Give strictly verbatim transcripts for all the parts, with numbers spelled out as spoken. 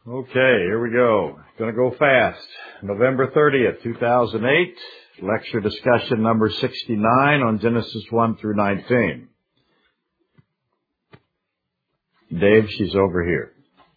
Okay, here we go. Gonna go fast. November thirtieth, two thousand eight, lecture discussion number sixty-nine on Genesis one through nineteen. Dave, she's over here.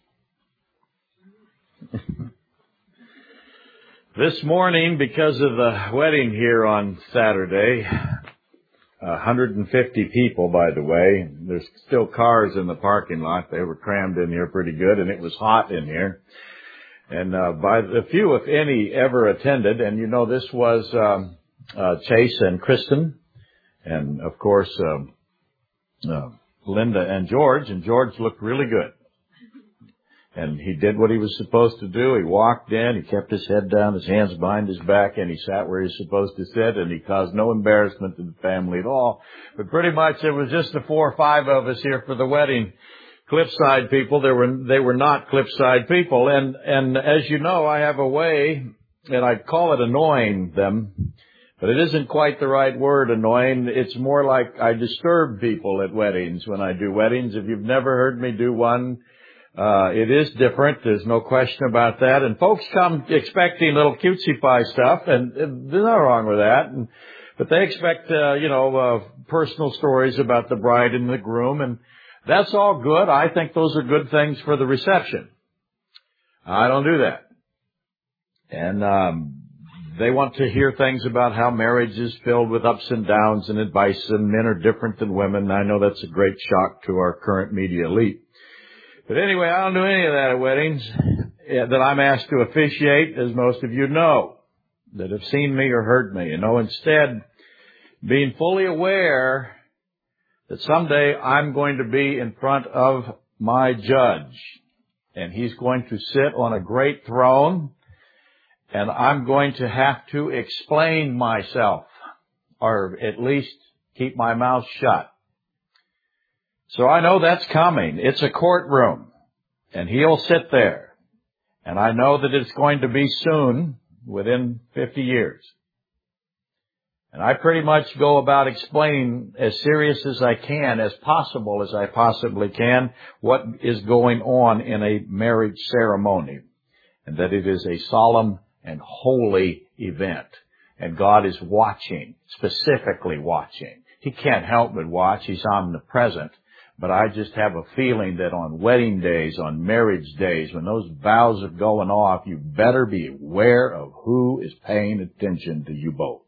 This morning, because of the wedding here on Saturday, one hundred fifty people, by the way. There's still cars in the parking lot. They were crammed in here pretty good, and it was hot in here. And uh, by the few, if any, ever attended, and you know this was um, uh, Chase and Kristen, and of course um, uh, Linda and George, and George looked really good. And he did what he was supposed to do. He walked in, he kept his head down, his hands behind his back, and he sat where he's supposed to sit, and he caused no embarrassment to the family at all. But pretty much it was just the four or five of us here for the wedding. Cliffside people, they were, they were not Cliffside people. And, and as you know, I have a way, and I call it annoying them, but it isn't quite the right word, annoying. It's more like I disturb people at weddings when I do weddings. If you've never heard me do one, Uh, it is different. There's no question about that. And folks come expecting little cutesy pie stuff, and, and there's nothing wrong with that. And, but they expect, uh, you know, uh, personal stories about the bride and the groom, and that's all good. I think those are good things for the reception. I don't do that. And, um, they want to hear things about how marriage is filled with ups and downs and advice, and men are different than women. I know that's a great shock to our current media elite. But anyway, I don't do any of that at weddings that I'm asked to officiate, as most of you know, that have seen me or heard me. You know, instead, being fully aware that someday I'm going to be in front of my judge, and he's going to sit on a great throne, and I'm going to have to explain myself, or at least keep my mouth shut. So I know that's coming. It's a courtroom, and he'll sit there. And I know that it's going to be soon, within fifty years. And I pretty much go about explaining as serious as I can, as possible as I possibly can, what is going on in a marriage ceremony. And that it is a solemn and holy event. And God is watching, specifically watching. He can't help but watch. He's omnipresent. But I just have a feeling that on wedding days, on marriage days, when those vows are going off, you better be aware of who is paying attention to you both.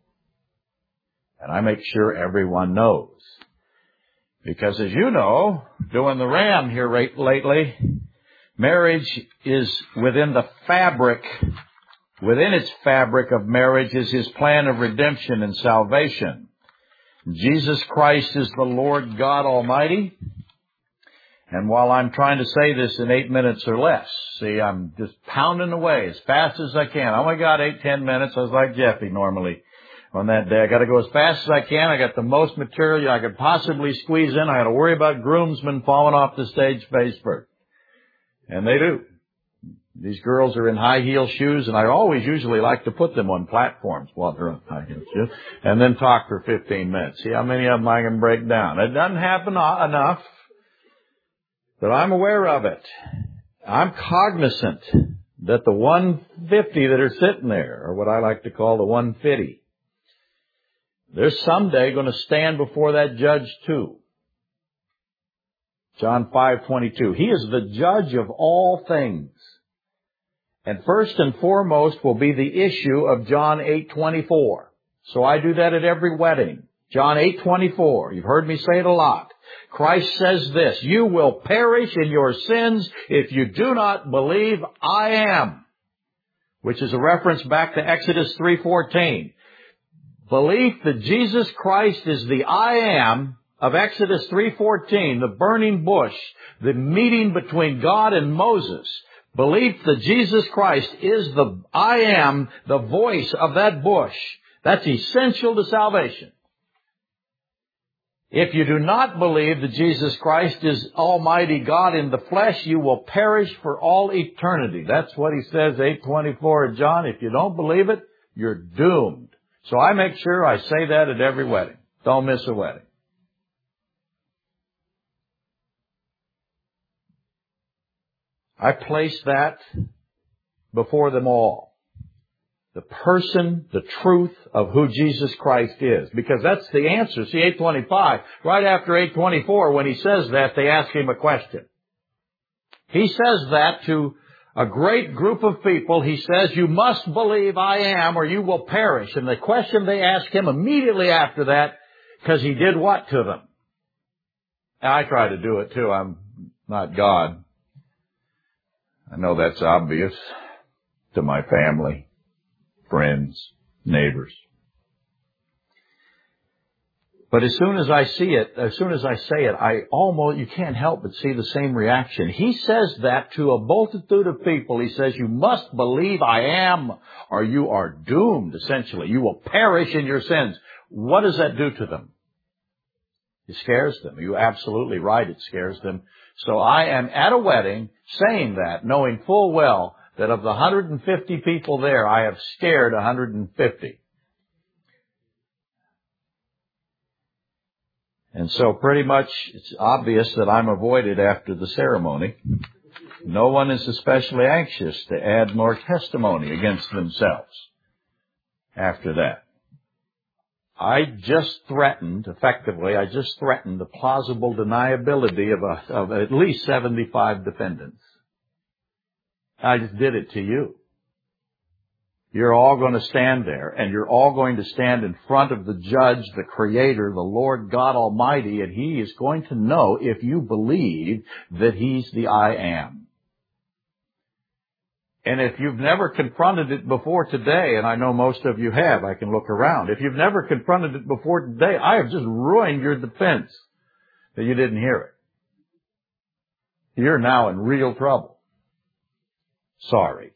And I make sure everyone knows. Because as you know, doing the RAM here right lately, marriage is within the fabric, within its fabric of marriage is His plan of redemption and salvation. Jesus Christ is the Lord God Almighty. And while I'm trying to say this in eight minutes or less, see, I'm just pounding away as fast as I can. I only got eight, ten minutes. I was like Jeffy normally on that day. I got to go as fast as I can. I got the most material I could possibly squeeze in. I got to worry about groomsmen falling off the stage face first. And they do. These girls are in high heel shoes, and I always usually like to put them on platforms while they're on high heel shoes, and then talk for fifteen minutes. See how many of them I can break down. It doesn't happen enough, but I'm aware of it. I'm cognizant that the one fifty that are sitting there are what I like to call the one fifty. They're someday going to stand before that judge too. John five twenty-two. He is the judge of all things. And first and foremost will be the issue of John eight twenty-four. So I do that at every wedding. John eight twenty-four. You've heard me say it a lot. Christ says this, you will perish in your sins if you do not believe I am. Which is a reference back to Exodus three fourteen. Belief that Jesus Christ is the I am of Exodus three fourteen, the burning bush, the meeting between God and Moses. Belief that Jesus Christ is the I am, the voice of that bush. That's essential to salvation. If you do not believe that Jesus Christ is Almighty God in the flesh, you will perish for all eternity. That's what he says, eight twenty-four of John. If you don't believe it, you're doomed. So I make sure I say that at every wedding. Don't miss a wedding. I place that before them all. The person, the truth of who Jesus Christ is. Because that's the answer. See, eight twenty-five, right after eight twenty-four, when he says that, they ask him a question. He says that to a great group of people. He says, you must believe I am or you will perish. And the question they ask him immediately after that, because he did what to them? And I try to do it too. I'm not God. I know that's obvious to my family, friends, neighbors. But as soon as I see it, as soon as I say it, I almost, you can't help but see the same reaction. He says that to a multitude of people. He says, you must believe I am or you are doomed, essentially. You will perish in your sins. What does that do to them? It scares them. You're absolutely right, it scares them. So I am at a wedding saying that, knowing full well that of the one hundred fifty people there, I have scared one hundred fifty. And so pretty much it's obvious that I'm avoided after the ceremony. No one is especially anxious to add more testimony against themselves after that. I just threatened, effectively, I just threatened the plausible deniability of, a, of at least seventy-five defendants. I just did it to you. You're all going to stand there, and you're all going to stand in front of the judge, the Creator, the Lord God Almighty, and He is going to know if you believe that He's the I Am. And if you've never confronted it before today, and I know most of you have, I can look around. If you've never confronted it before today, I have just ruined your defense that you didn't hear it. You're now in real trouble. Sorry.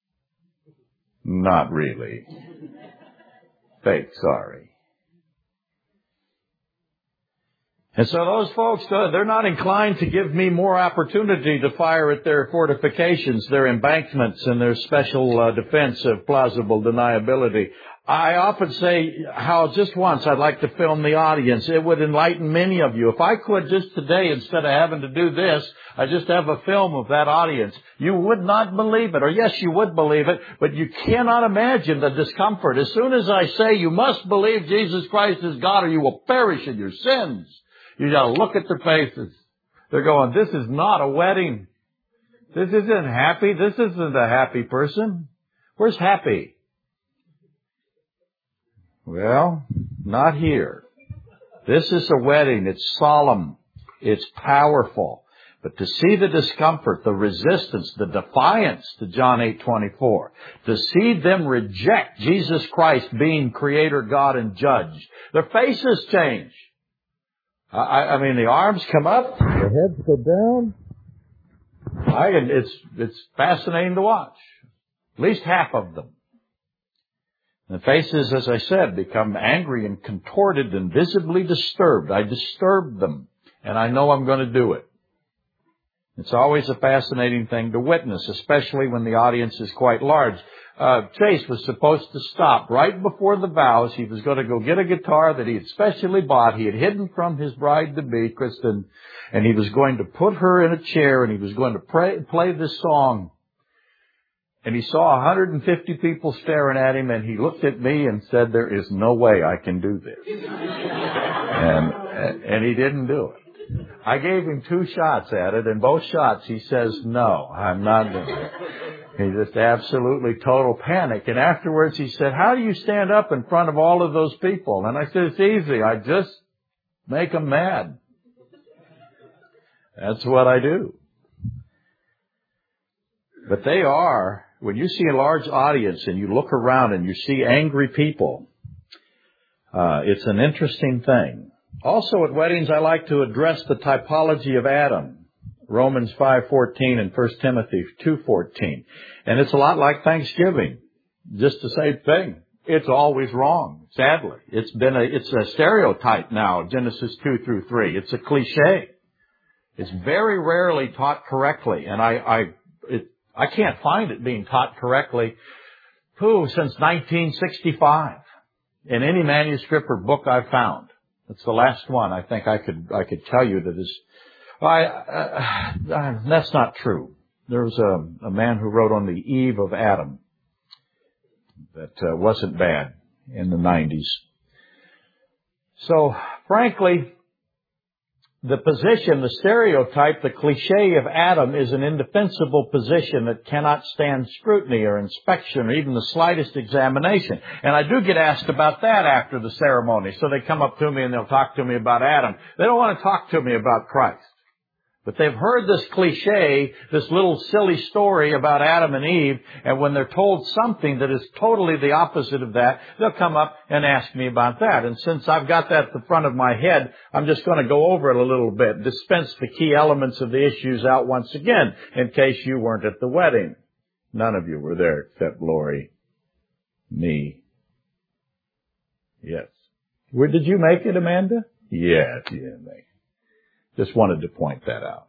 Not really. Fake sorry. And so those folks, they're not inclined to give me more opportunity to fire at their fortifications, their embankments, and their special uh, defense of plausible deniability. I often say how just once I'd like to film the audience. It would enlighten many of you. If I could just today, instead of having to do this, I just have a film of that audience. You would not believe it. Or yes, you would believe it, but you cannot imagine the discomfort. As soon as I say you must believe Jesus Christ is God or you will perish in your sins, you got to look at their faces. They're going, this is not a wedding. This isn't happy. This isn't a happy person. Where's happy? Well, not here. This is a wedding. It's solemn. It's powerful. But to see the discomfort, the resistance, the defiance to John eight twenty-four, to see them reject Jesus Christ being Creator, God, and Judge, their faces change. I, I mean, the arms come up, the heads go down. I, it's, it's fascinating to watch. At least half of them. The faces, as I said, become angry and contorted and visibly disturbed. I disturb them, and I know I'm going to do it. It's always a fascinating thing to witness, especially when the audience is quite large. Uh, Chase was supposed to stop right before the vows. He was going to go get a guitar that he had specially bought. He had hidden from his bride-to-be, Kristen, and he was going to put her in a chair, and he was going to pray, play this song. And he saw one hundred fifty people staring at him, and he looked at me and said, there is no way I can do this. and, and he didn't do it. I gave him two shots at it, and both shots he says, no, I'm not doing it. He just absolutely total panic. And afterwards he said, how do you stand up in front of all of those people? And I said, it's easy. I just make them mad. That's what I do. But they are, when you see a large audience and you look around and you see angry people, uh, it's an interesting thing. Also at weddings, I like to address the typology of Adam, Romans five fourteen and First Timothy two fourteen. And it's a lot like Thanksgiving, just the same thing. It's always wrong, sadly. It's been a, it's a stereotype now, Genesis two through three. It's a cliche. It's very rarely taught correctly, and I, I, it, I can't find it being taught correctly, pooh, since nineteen sixty-five in any manuscript or book I've found. That's the last one I think I could I could tell you that is. I, uh, uh, that's not true. there was a, a man who wrote on the Eve of Adam that uh, wasn't bad in the nineties. So, frankly, the position, the stereotype, the cliche of Adam is an indefensible position that cannot stand scrutiny or inspection or even the slightest examination. And I do get asked about that after the ceremony. So they come up to me and they'll talk to me about Adam. They don't want to talk to me about Christ. But they've heard this cliche, this little silly story about Adam and Eve, and when they're told something that is totally the opposite of that, they'll come up and ask me about that. And since I've got that at the front of my head, I'm just going to go over it a little bit, dispense the key elements of the issues out once again, in case you weren't at the wedding. None of you were there except Lori, me. Yes. Where did you make it, Amanda? Yes, you didn't make it. Just wanted to point that out.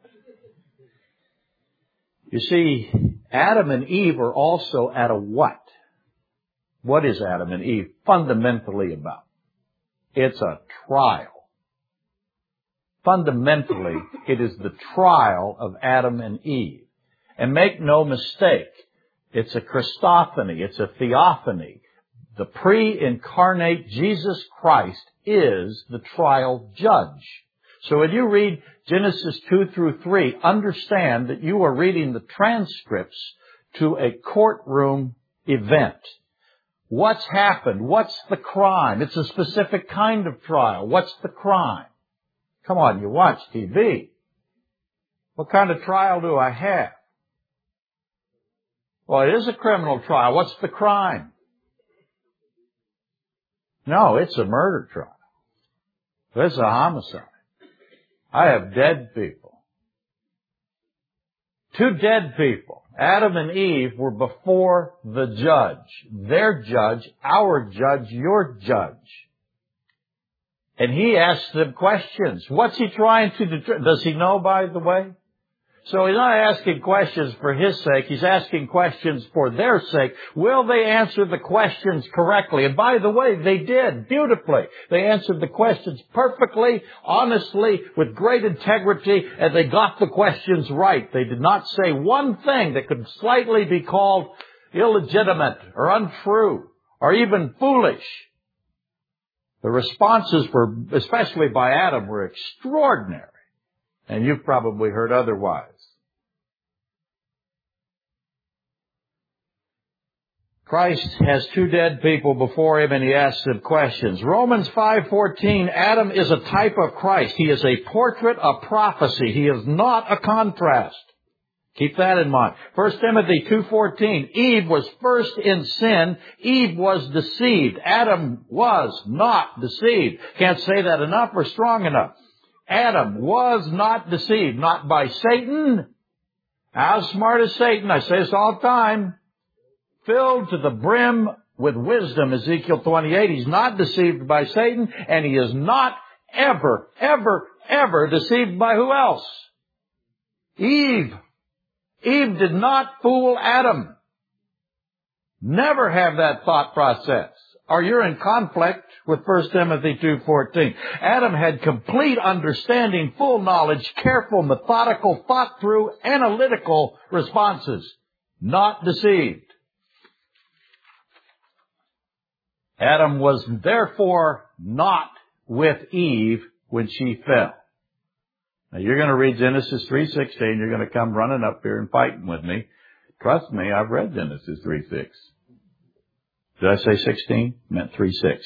You see, Adam and Eve are also at a what? What is Adam and Eve fundamentally about? It's a trial. Fundamentally, it is the trial of Adam and Eve. And make no mistake, it's a Christophany, it's a theophany. The pre-incarnate Jesus Christ is the trial judge. So when you read Genesis two through three, understand that you are reading the transcripts to a courtroom event. What's happened? What's the crime? It's a specific kind of trial. What's the crime? Come on, you watch T V. What kind of trial do I have? Well, it is a criminal trial. What's the crime? No, it's a murder trial. It's a homicide. I have dead people. Two dead people. Adam and Eve were before the judge. Their judge, our judge, your judge. And he asked them questions. What's he trying to determine? Does he know, by the way? So he's not asking questions for his sake. He's asking questions for their sake. Will they answer the questions correctly? And by the way, they did beautifully. They answered the questions perfectly, honestly, with great integrity, and they got the questions right. They did not say one thing that could slightly be called illegitimate or untrue or even foolish. The responses were, especially by Adam, were extraordinary. And you've probably heard otherwise. Christ has two dead people before him and he asks them questions. Romans five fourteen, Adam is a type of Christ. He is a portrait, a prophecy. He is not a contrast. Keep that in mind. First Timothy two fourteen, Eve was first in sin. Eve was deceived. Adam was not deceived. Can't say that enough or strong enough. Adam was not deceived, not by Satan. How smart is Satan? I say this all the time. Filled to the brim with wisdom, Ezekiel twenty-eight. He's not deceived by Satan, and he is not ever, ever, ever deceived by who else? Eve. Eve did not fool Adam. Never have that thought process, or you're in conflict with First Timothy two fourteen. Adam had complete understanding, full knowledge, careful, methodical, thought-through, analytical responses. Not deceived. Adam was therefore not with Eve when she fell. Now you're going to read Genesis three sixteen. You're going to come running up here and fighting with me. Trust me, I've read Genesis three six. Did I say sixteen? I meant three six.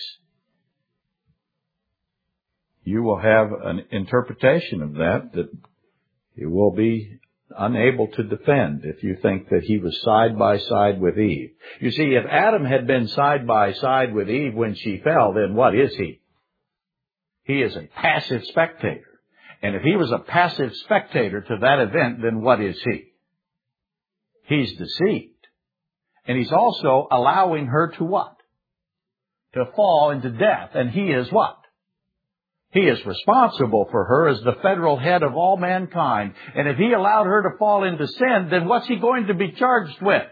You will have an interpretation of that that you will be unable to defend if you think that he was side by side with Eve. You see, if Adam had been side by side with Eve when she fell, then what is he? He is a passive spectator. And if he was a passive spectator to that event, then what is he? He's deceived. And he's also allowing her to what? To fall into death. And he is what? He is responsible for her as the federal head of all mankind. And if he allowed her to fall into sin, then what's he going to be charged with?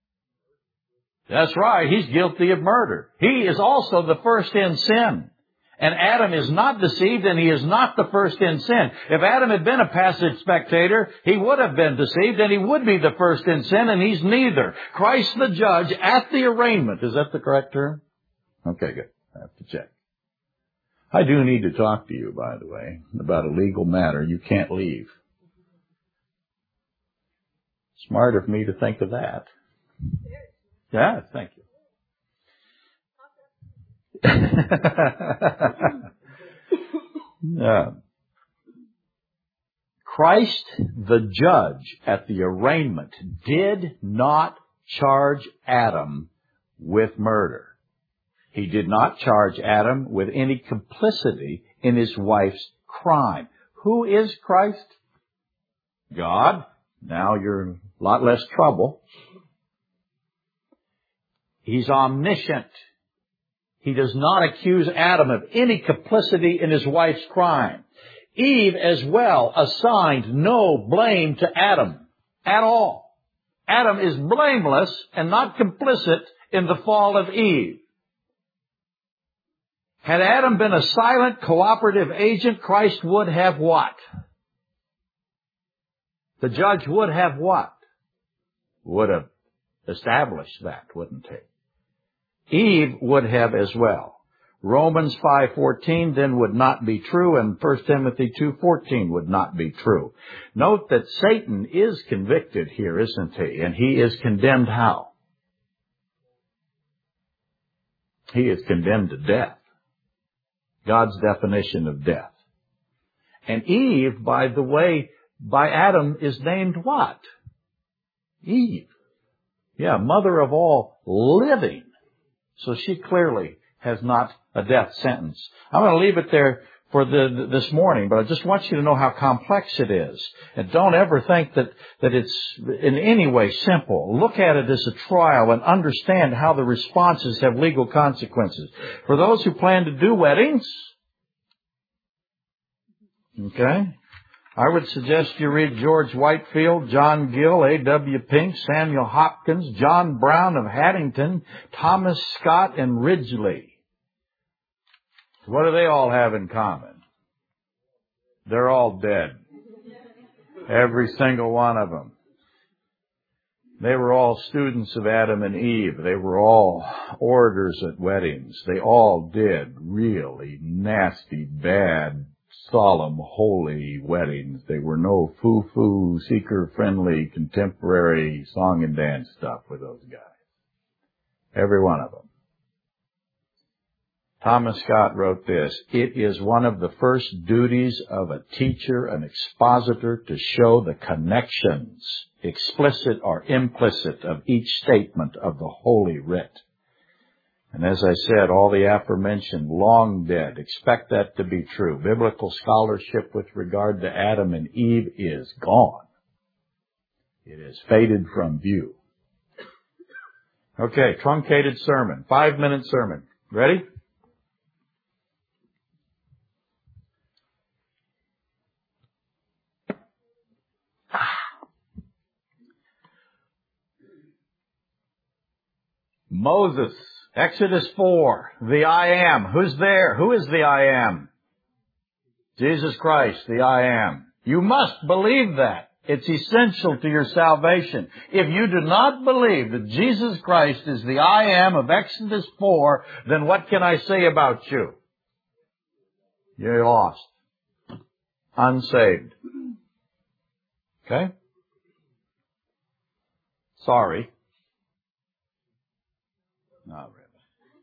That's right. He's guilty of murder. He is also the first in sin. And Adam is not deceived, and he is not the first in sin. If Adam had been a passive spectator, he would have been deceived, and he would be the first in sin, and he's neither. Christ the judge at the arraignment. Is that the correct term? Okay, good. I have to check. I do need to talk to you, by the way, about a legal matter. You can't leave. Smart of me to think of that. Yeah, thank you. Yeah. Christ, the judge at the arraignment, did not charge Adam with murder. He did not charge Adam with any complicity in his wife's crime. Who is Christ? God. Now you're in a lot less trouble. He's omniscient. He does not accuse Adam of any complicity in his wife's crime. Eve as well assigned no blame to Adam at all. Adam is blameless and not complicit in the fall of Eve. Had Adam been a silent, cooperative agent, Christ would have what? The judge would have what? Would have established that, wouldn't he? Eve would have as well. Romans five fourteen then would not be true, and First Timothy two fourteen would not be true. Note that Satan is convicted here, isn't he? And he is condemned how? He is condemned to death. God's definition of death. And Eve, by the way, by Adam is named what? Eve. Yeah, mother of all living. So she clearly has not a death sentence. I'm going to leave it there for the, this morning, but I just want you to know how complex it is. And don't ever think that, that it's in any way simple. Look at it as a trial and understand how the responses have legal consequences. For those who plan to do weddings, okay, I would suggest you read George Whitefield, John Gill, A W Pink, Samuel Hopkins, John Brown of Haddington, Thomas Scott, and Ridgely. What do they all have in common? They're all dead. Every single one of them. They were all students of Adam and Eve. They were all orators at weddings. They all did really nasty, bad, solemn, holy weddings. They were no foo-foo, seeker-friendly, contemporary song and dance stuff with those guys. Every one of them. Thomas Scott wrote this, "It is one of the first duties of a teacher, an expositor, to show the connections, explicit or implicit, of each statement of the Holy Writ." And as I said, all the aforementioned, long dead. Expect that to be true. Biblical scholarship with regard to Adam and Eve is gone. It has faded from view. Okay, truncated sermon. Five-minute sermon. Ready? Moses, Exodus four, the I am. Who's there? Who is the I am? Jesus Christ, the I am. You must believe that. It's essential to your salvation. If you do not believe that Jesus Christ is the I am of Exodus four, then what can I say about you? You're lost. Unsaved. Okay? Sorry. Not really.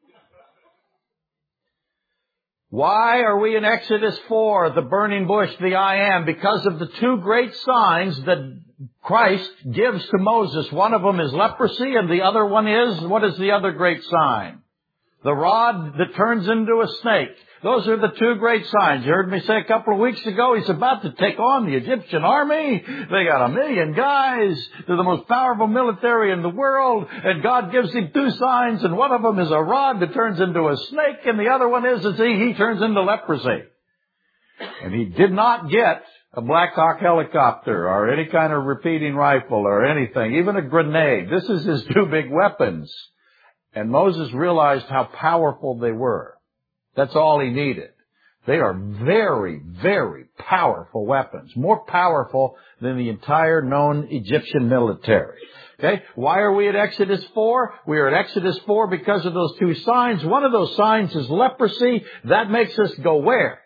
Why are we in Exodus four, the burning bush, the I am? Because of the two great signs that Christ gives to Moses. One of them is leprosy, and the other one is, what is the other great sign? The rod that turns into a snake. Those are the two great signs. You heard me say a couple of weeks ago, he's about to take on the Egyptian army. They got a million guys. They're the most powerful military in the world. And God gives him two signs, and one of them is a rod that turns into a snake, and the other one is, is he, he turns into leprosy. And he did not get a Black Hawk helicopter or any kind of repeating rifle or anything, even a grenade. This is his two big weapons. And Moses realized how powerful they were. That's all he needed. They are very, very powerful weapons. More powerful than the entire known Egyptian military. Okay? Why are we at Exodus four? We are at Exodus four because of those two signs. One of those signs is leprosy. That makes us go where?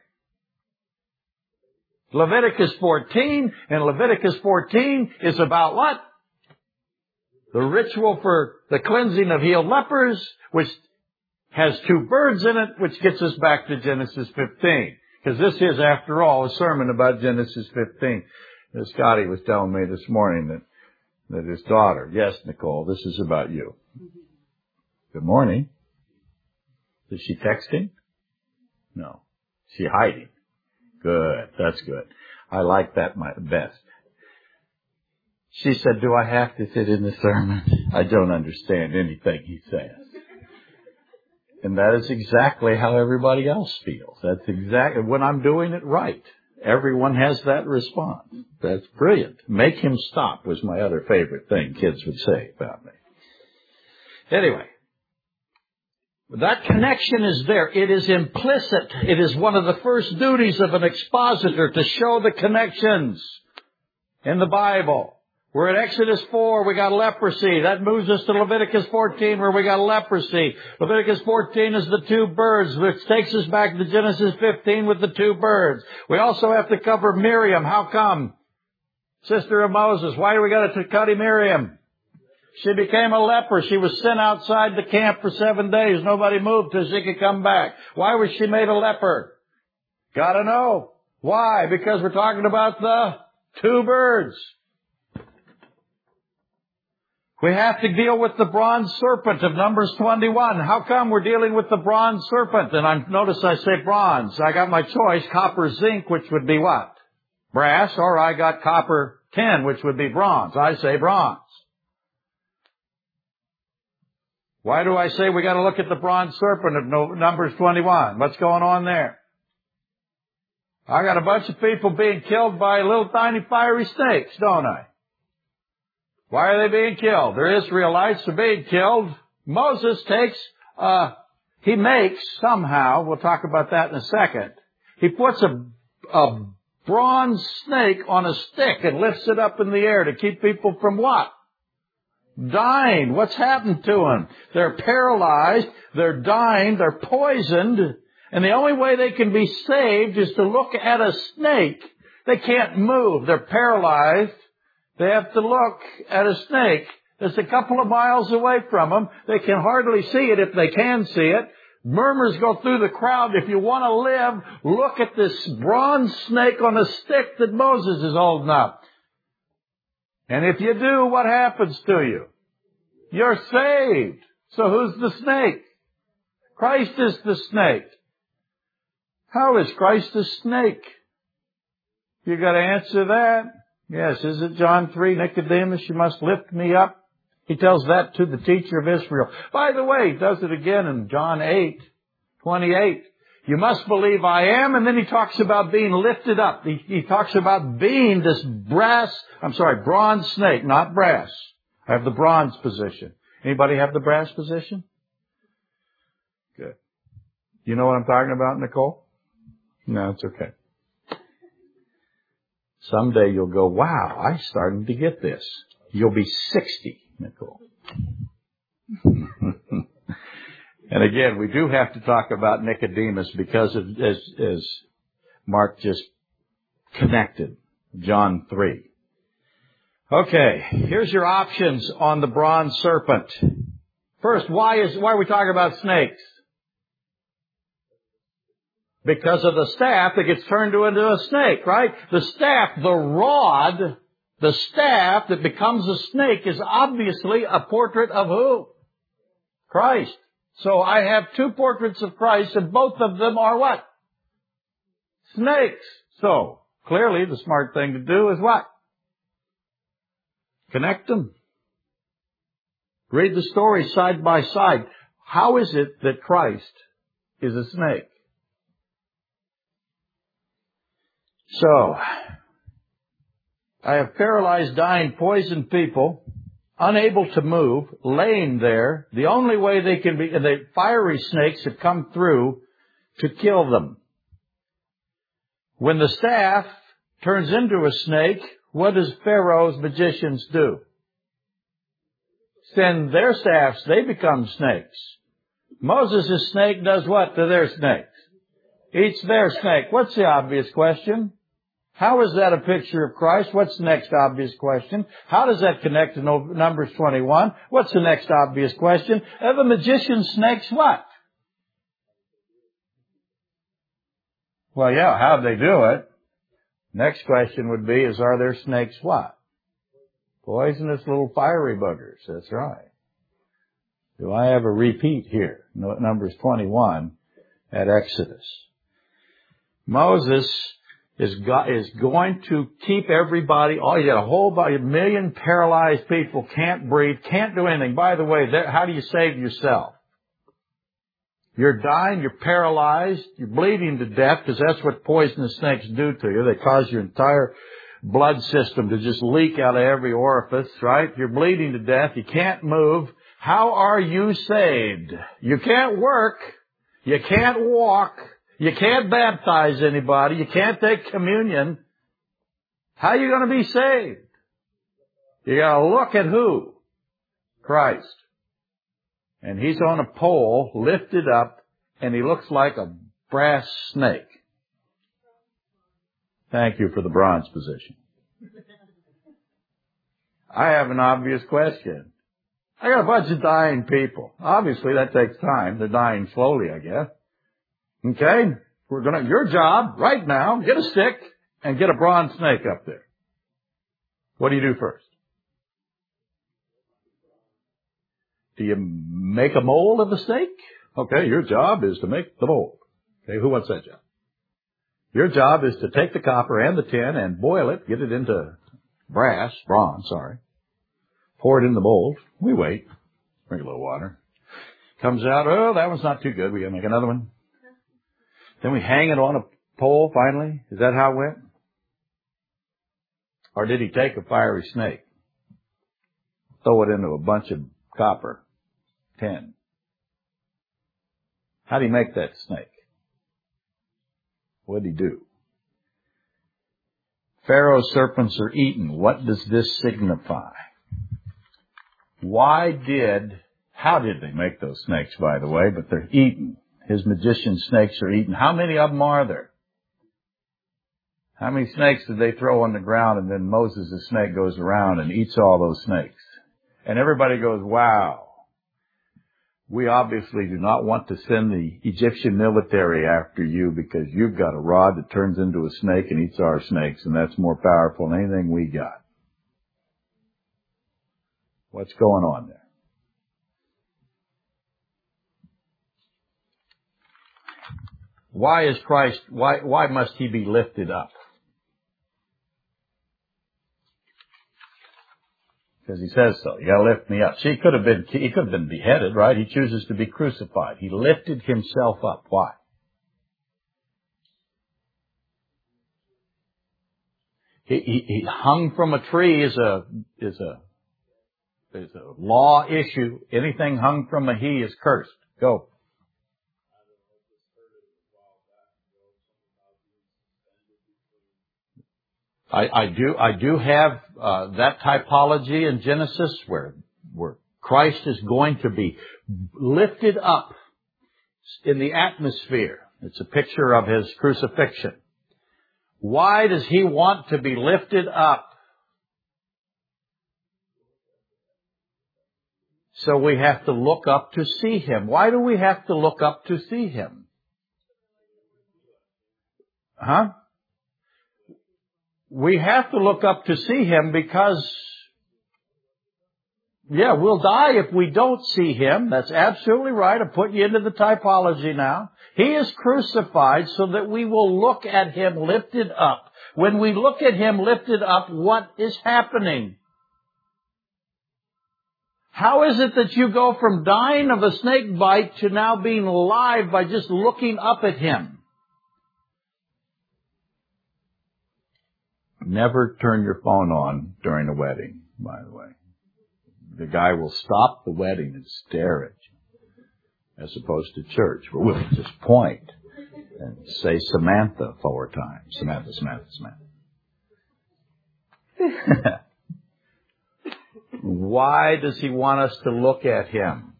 Leviticus fourteen. And Leviticus fourteen is about what? The ritual for the cleansing of healed lepers, which has two birds in it, which gets us back to Genesis fifteen. Because this is, after all, a sermon about Genesis fifteen. As Scotty was telling me this morning that, that his daughter, yes, Nicole, this is about you. Good morning. Is she texting? No. Is she hiding? Good. That's good. I like that my best. She said, do I have to sit in the sermon? I don't understand anything he says. And that is exactly how everybody else feels. That's exactly when I'm doing it right. Everyone has that response. That's brilliant. Make him stop was my other favorite thing kids would say about me. Anyway, that connection is there. It is implicit. It is one of the first duties of an expositor to show the connections in the Bible. We're at Exodus four, we got leprosy. That moves us to Leviticus fourteen where we got leprosy. Leviticus fourteen is the two birds, which takes us back to Genesis fifteen with the two birds. We also have to cover Miriam. How come? Sister of Moses. Why do we got to study Miriam? She became a leper. She was sent outside the camp for seven days. Nobody moved till she could come back. Why was she made a leper? Gotta know. Why? Because we're talking about the two birds. We have to deal with the bronze serpent of Numbers twenty-one. How come we're dealing with the bronze serpent? And I notice I say bronze. I got my choice, copper, zinc, which would be what? Brass, or I got copper, tin, which would be bronze. I say bronze. Why do I say we got to look at the bronze serpent of Numbers twenty-one? What's going on there? I got a bunch of people being killed by little tiny fiery snakes, don't I? Why are they being killed? They're Israelites. They're being killed. Moses takes, uh, he makes somehow, we'll talk about that in a second, he puts a, a bronze snake on a stick and lifts it up in the air to keep people from what? Dying. What's happened to them? They're paralyzed. They're dying. They're poisoned. And the only way they can be saved is to look at a snake. They can't move. They're paralyzed. They have to look at a snake that's a couple of miles away from them. They can hardly see it if they can see it. Murmurs go through the crowd. If you want to live, look at this bronze snake on a stick that Moses is holding up. And if you do, what happens to you? You're saved. So who's the snake? Christ is the snake. How is Christ a snake? You got to answer that. Yes, is it John three, Nicodemus, you must lift me up? He tells that to the teacher of Israel. By the way, he does it again in John eight, twenty-eight. You must believe I am, and then he talks about being lifted up. He, he talks about being this brass, I'm sorry, bronze snake, not brass. I have the bronze position. Anybody have the brass position? Good. You know what I'm talking about, Nicole? No, it's okay. Someday you'll go, wow, I'm starting to get this. You'll be sixty, Nicole. And again, we do have to talk about Nicodemus because of, as, as Mark just connected, John three. Okay, here's your options on the bronze serpent. First, why is, why are we talking about snakes? Because of the staff that gets turned into a snake, right? The staff, the rod, the staff that becomes a snake is obviously a portrait of who? Christ. So I have two portraits of Christ and both of them are what? Snakes. So clearly the smart thing to do is what? Connect them. Read the story side by side. How is it that Christ is a snake? So, I have paralyzed, dying, poisoned people, unable to move, laying there. The only way they can be, the fiery snakes have come through to kill them. When the staff turns into a snake, what does Pharaoh's magicians do? Send their staffs, they become snakes. Moses' snake does what to their snakes? Eats their snake. What's the obvious question? How is that a picture of Christ? What's the next obvious question? How does that connect to Numbers twenty-one? What's the next obvious question? Are the magician snakes what? Well, yeah, how'd they do it? Next question would be, is are their snakes what? Poisonous little fiery buggers. That's right. Do I have a repeat here? Numbers twenty-one at Exodus. Moses is go- is going to keep everybody, oh, you got a whole body, a million paralyzed people, can't breathe, can't do anything. By the way, how do you save yourself? You're dying, you're paralyzed, you're bleeding to death, because that's what poisonous snakes do to you. They cause your entire blood system to just leak out of every orifice, right? You're bleeding to death, you can't move. How are you saved? You can't work, you can't walk, you can't baptize anybody, you can't take communion. How are you going to be saved? You got to look at who? Christ. And he's on a pole, lifted up, and he looks like a brass snake. Thank you for the bronze position. I have an obvious question. I got a bunch of dying people. Obviously, that takes time. They're dying slowly, I guess. Okay? We're gonna, your job, right now, get a stick and get a bronze snake up there. What do you do first? Do you make a mold of the snake? Okay, your job is to make the mold. Okay, who wants that job? Your job is to take the copper and the tin and boil it, get it into brass, bronze, sorry. Pour it in the mold. We wait. Drink a little water. Comes out, oh, that one's not too good. We gotta make another one. Then we hang it on a pole finally. Is that how it went? Or did he take a fiery snake, throw it into a bunch of copper, tin? How did he make that snake? What did he do? Pharaoh's serpents are eaten. What does this signify? Why did, how did they make those snakes, by the way? But they're eaten. His magician snakes are eaten. How many of them are there? How many snakes did they throw on the ground, and then Moses' snake goes around and eats all those snakes? And everybody goes, wow. We obviously do not want to send the Egyptian military after you because you've got a rod that turns into a snake and eats our snakes, and that's more powerful than anything we got. What's going on there? Why is Christ, why, why must he be lifted up? Because he says so. You gotta lift me up. See, he could have been, he could have been beheaded, right? He chooses to be crucified. He lifted himself up. Why? He, he, he hung from a tree is a, is a, is a law issue. Anything hung from a he is cursed. Go. I, I do, I do have, uh, that typology in Genesis where, where Christ is going to be lifted up in the atmosphere. It's a picture of his crucifixion. Why does he want to be lifted up? So we have to look up to see him. Why do we have to look up to see him? Huh? We have to look up to see him because, yeah, we'll die if we don't see him. That's absolutely right. I put you into the typology now. He is crucified so that we will look at him lifted up. When we look at him lifted up, what is happening? How is it that you go from dying of a snake bite to now being alive by just looking up at him? Never turn your phone on during a wedding, by the way. The guy will stop the wedding and stare at you, as opposed to church, where we'll just point And say Samantha four times. Samantha, Samantha, Samantha. Why does he want us to look at him?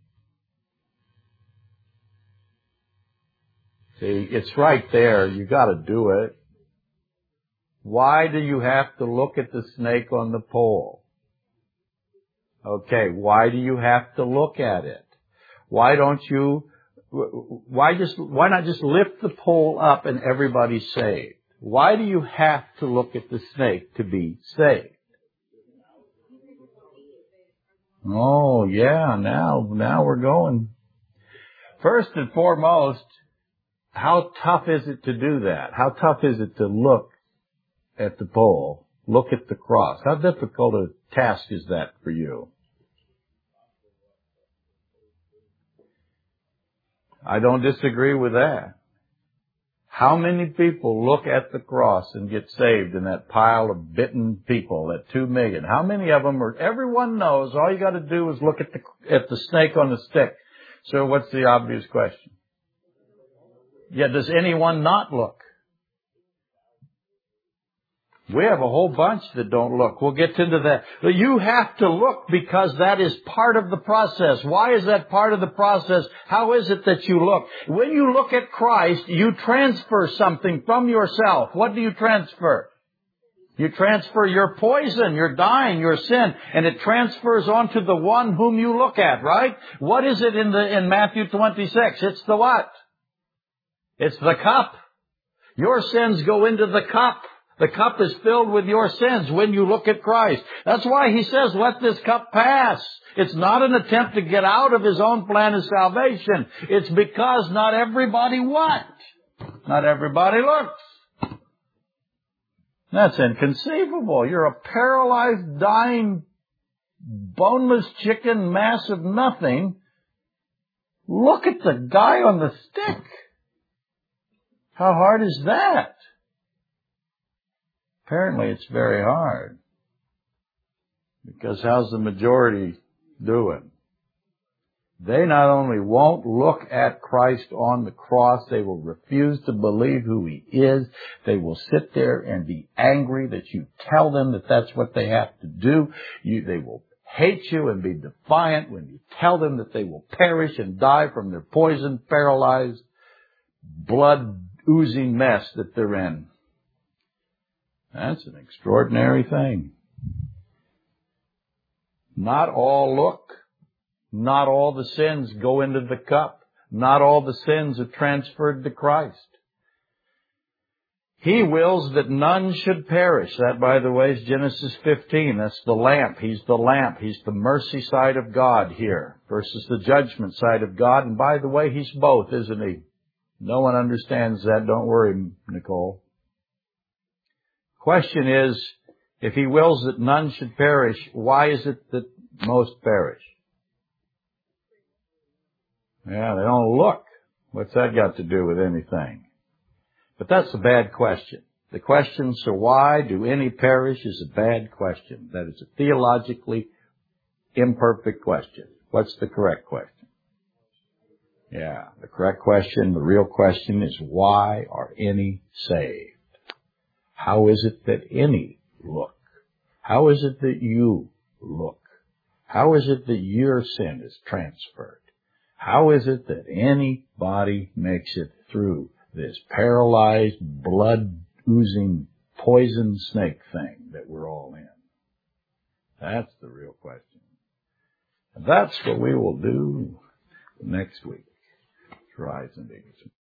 See, it's right there. You got to do it. Why do you have to look at the snake on the pole? Okay, why do you have to look at it? Why don't you, why just, why not just lift the pole up and everybody's saved? Why do you have to look at the snake to be saved? Oh, yeah, now, now we're going. First and foremost, how tough is it to do that? How tough is it to look at the pole, look at the cross? How difficult a task is that for you? I don't disagree with that. How many people look at the cross and get saved in that pile of bitten people, that two million? How many of them are, everyone knows all you got to do is look at the, at the snake on the stick. So what's the obvious question? Yeah, does anyone not look? We have a whole bunch that don't look. We'll get into that. But you have to look because that is part of the process. Why is that part of the process? How is it that you look? When you look at Christ, you transfer something from yourself. What do you transfer? You transfer your poison, your dying, your sin, and it transfers onto the one whom you look at, right? What is it in the in Matthew twenty-six? It's the what? It's the cup. Your sins go into the cup. The cup is filled with your sins when you look at Christ. That's why he says, let this cup pass. It's not an attempt to get out of his own plan of salvation. It's because not everybody what? Not everybody looks. That's inconceivable. You're a paralyzed, dying, boneless chicken mass of nothing. Look at the guy on the stick. How hard is that? Apparently it's very hard. Because how's the majority doing? They not only won't look at Christ on the cross, they will refuse to believe who he is. They will sit there and be angry that you tell them that that's what they have to do. You, they will hate you and be defiant when you tell them that they will perish and die from their poisoned, paralyzed, blood-oozing mess that they're in. That's an extraordinary thing. Not all look. Not all the sins go into the cup. Not all the sins are transferred to Christ. He wills that none should perish. That, by the way, is Genesis fifteen. That's the lamp. He's the lamp. He's the mercy side of God here versus the judgment side of God. And by the way, he's both, isn't he? No one understands that. Don't worry, Nicole. Question is, if he wills that none should perish, why is it that most perish? Yeah, they don't look. What's that got to do with anything? But that's a bad question. The question, so why do any perish, is a bad question. That is a theologically imperfect question. What's the correct question? Yeah, the correct question, the real question is, why are any saved? How is it that any look? How is it that you look? How is it that your sin is transferred? How is it that anybody makes it through this paralyzed, blood-oozing, poison snake thing that we're all in? That's the real question. And that's what we will do next week. Rise and be.